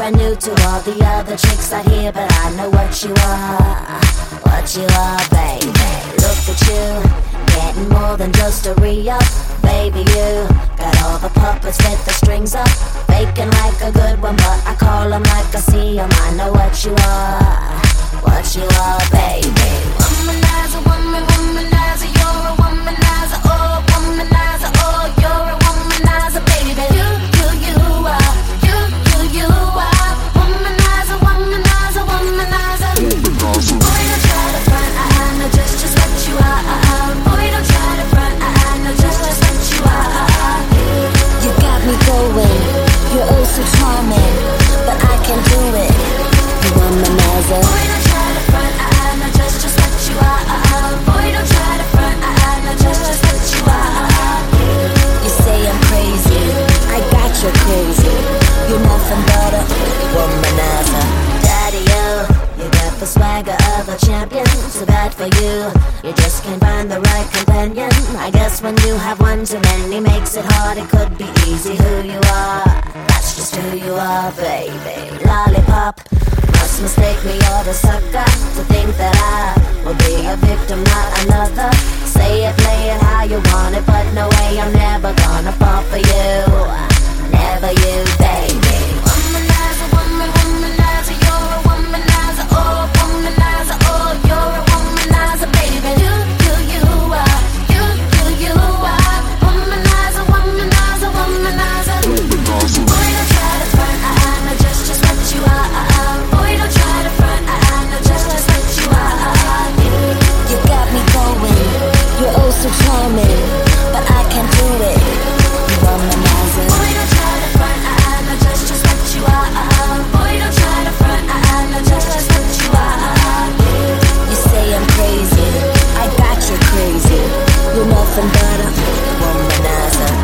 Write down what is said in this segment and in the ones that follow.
brand new to all the other chicks out here, but I know what you are, baby. Look at you, getting more than just a re-up. Baby, you got all the puppets with the strings up, faking like a good one, but I call them like I see them. I know what you are, baby. Womanizer, womanizer, you're a womanizer, oh, womanizer, oh, you're a womanizer, baby. You are, you are, womanizer, womanizer, womanizer. Boy, don't try to front, I know just what you are. Boy, don't try to front, I know just what you are. You got me going, you're oh so charming, but I can't do it. You womanizer. Boy, don't try to front, I know just what you are. Boy, don't try to front, I know just what you are. You say I'm crazy, I got you crazy. You're nothing but a womanizer. Daddy, you got the swagger of a champion. Too bad for you, you just can't find the right companion. I guess when you have one too many makes it hard. It could be easy who you are, that's just who you are, baby. Lollipop, must mistake me or the sucker to think that I will be a victim, not another. Say it, play it how you want it, but no way, I'm never gonna fall for you. Never you, baby. Womanizer, womanizer, you're a womanizer, oh, womanizer, oh, you're a womanizer, baby. You are, you are, womanizer, womanizer, womanizer. Boy, don't try to front, I know just what you are. Boy, don't try to front, I know just what you are. You got me going, you're oh so charming, but I can't do it. You womanizer. Boy, don't try to front, I know just what you are. Boy, don't try to front, I know just what you are. You say I'm crazy, I got you crazy. You're nothing but a womanizer.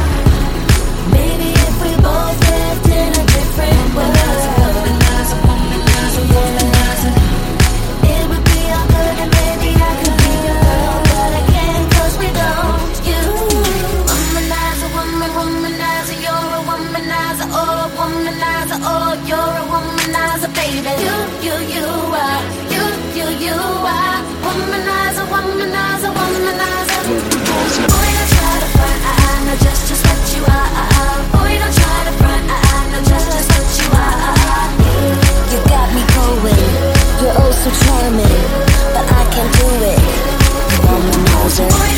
Maybe if we both lived in a different world, womanizer, womanizer, womanizer, it would be all good and maybe I could be your girl, but I can't 'cause we don't. You womanizer, womanizer, you're a womanizer, oh, womanizer, oh, you're a womanizer, baby. You are, you are, womanizer, womanizer, womanizer. Boy, don't try to front, I know just what you are. Boy, don't try to front, I know just what you are. You got me going, you're oh so charming, but I can't do it. You womanizer.